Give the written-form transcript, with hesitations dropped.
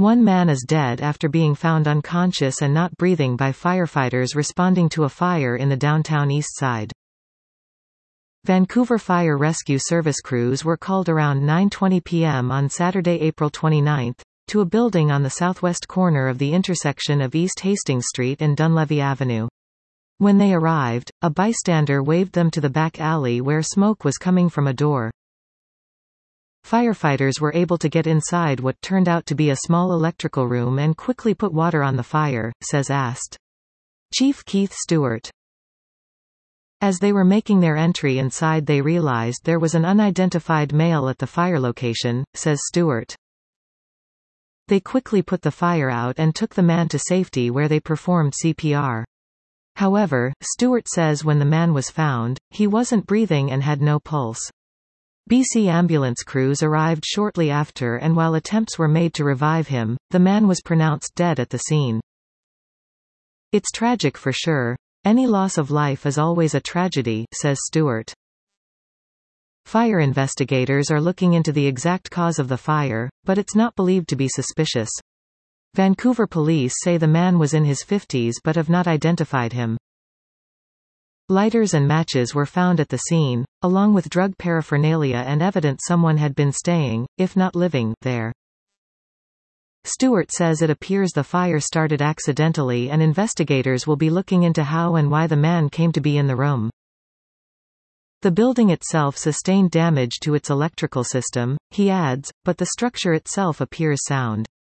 One man is dead after being found unconscious and not breathing by firefighters responding to a fire in the downtown East Side. Vancouver Fire Rescue Service crews were called around 9:20 p.m. on Saturday, April 29, to a building on the southwest corner of the intersection of East Hastings Street and Dunlevy Avenue. When they arrived, a bystander waved them to the back alley where smoke was coming from a door. Firefighters were able to get inside what turned out to be a small electrical room and quickly put water on the fire, says AST Chief Keith Stewart. As they were making their entry inside, they realized there was an unidentified male at the fire location, says Stewart. They quickly put the fire out and took the man to safety where they performed CPR. However, Stewart says when the man was found, he wasn't breathing and had no pulse. BC ambulance crews arrived shortly after, and while attempts were made to revive him, the man was pronounced dead at the scene. It's tragic for sure. Any loss of life is always a tragedy, says Stewart. Fire investigators are looking into the exact cause of the fire, but it's not believed to be suspicious. Vancouver police say the man was in his 50s but have not identified him. Lighters and matches were found at the scene, along with drug paraphernalia and evidence someone had been staying, if not living, there. Stewart says it appears the fire started accidentally and investigators will be looking into how and why the man came to be in the room. The building itself sustained damage to its electrical system, he adds, but the structure itself appears sound.